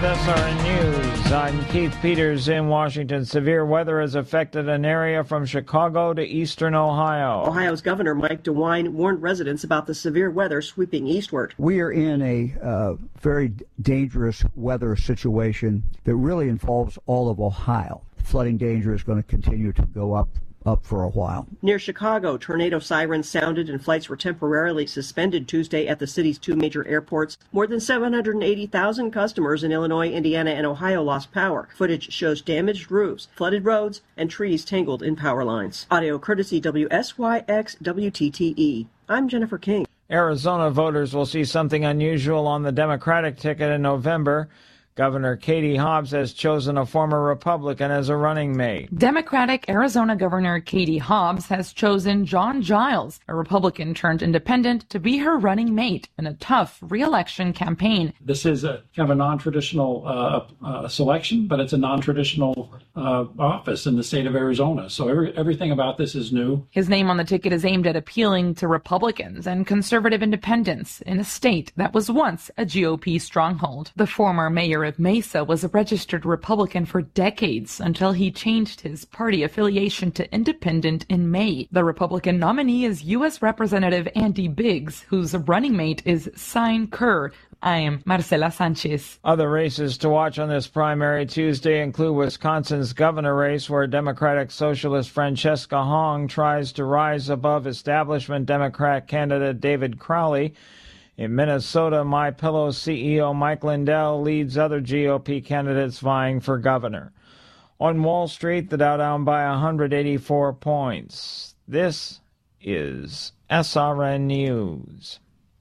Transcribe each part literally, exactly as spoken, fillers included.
S R N News. I'm Keith Peters in Washington. Severe weather has affected an area from Chicago to eastern Ohio. Ohio's Governor Mike DeWine warned residents about the severe weather sweeping eastward. We are in a uh, very dangerous weather situation that really involves all of Ohio. Flooding danger is going to continue to go up. up for a while. Near Chicago, tornado sirens sounded and flights were temporarily suspended Tuesday at the city's two major airports. More than seven hundred eighty thousand customers in Illinois, Indiana, and Ohio lost power. Footage shows damaged roofs, flooded roads, and trees tangled in power lines. Audio courtesy W S Y X W T T E. I'm Jennifer King. Arizona voters will see something unusual on the Democratic ticket in November. Governor Katie Hobbs has chosen a former Republican as a running mate. Democratic Arizona Governor Katie Hobbs has chosen John Giles, a Republican turned independent, to be her running mate in a tough re-election campaign. This is a kind of a non-traditional uh, uh, selection, but it's a non-traditional uh, office in the state of Arizona. So every, everything about this is new. His name on the ticket is aimed at appealing to Republicans and conservative independents in a state that was once a G O P stronghold. The former mayor of Mesa was a registered Republican for decades until he changed his party affiliation to independent in May. The Republican nominee is U S Representative Andy Biggs, whose running mate is Sine Kerr. I am Marcela Sanchez. Other races to watch on this primary Tuesday include Wisconsin's governor race, where Democratic Socialist Francesca Hong tries to rise above establishment Democrat candidate David Crowley. In Minnesota, MyPillow C E O Mike Lindell leads other G O P candidates vying for governor. On Wall Street, the Dow down by one hundred eighty-four points. This is S R N News.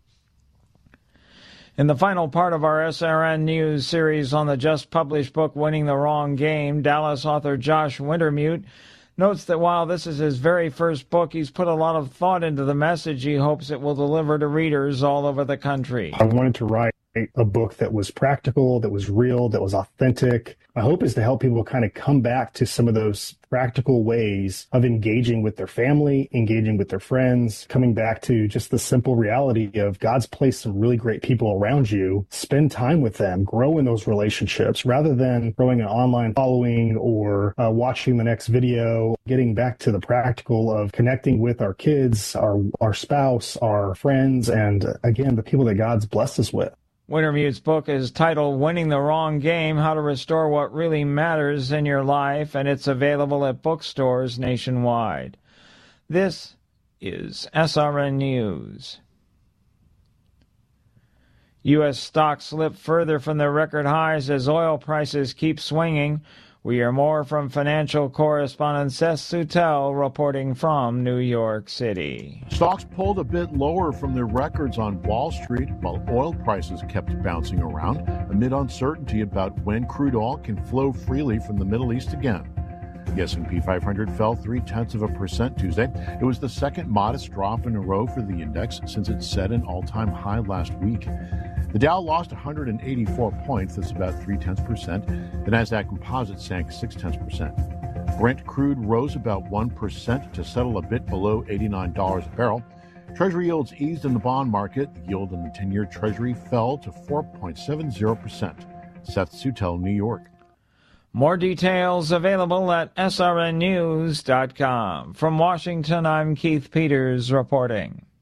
In the final part of our S R N News series on the just-published book Winning the Wrong Game, Dallas author Josh Wintermute notes that while this is his very first book, he's put a lot of thought into the message he hopes it will deliver to readers all over the country. I wanted to write a book that was practical, that was real, that was authentic. My hope is to help people kind of come back to some of those practical ways of engaging with their family, engaging with their friends, coming back to just the simple reality of God's placed some really great people around you. Spend time with them, grow in those relationships rather than growing an online following or uh, watching the next video, getting back to the practical of connecting with our kids, our, our spouse, our friends, and uh, again, the people that God's blessed us with. Wintermute's book is titled Winning the Wrong Game, How to Restore What Really Matters in Your Life, and it's available at bookstores nationwide. This is S R N News. U S stocks slip further from their record highs as oil prices keep swinging. We hear more from financial correspondent Seth Sutel reporting from New York City. Stocks pulled a bit lower from their records on Wall Street while oil prices kept bouncing around amid uncertainty about when crude oil can flow freely from the Middle East again. The S and P five hundred fell three-tenths of a percent Tuesday. It was the second modest drop in a row for the index since it set an all-time high last week. The Dow lost one hundred eighty-four points, that's about three-tenths percent. The Nasdaq Composite sank six-tenths percent. Brent crude rose about one percent to settle a bit below eighty-nine dollars a barrel. Treasury yields eased in the bond market. The yield on the ten-year Treasury fell to four point seven zero percent. Seth Sutel, New York. More details available at S R N news dot com. From Washington, I'm Keith Peters reporting.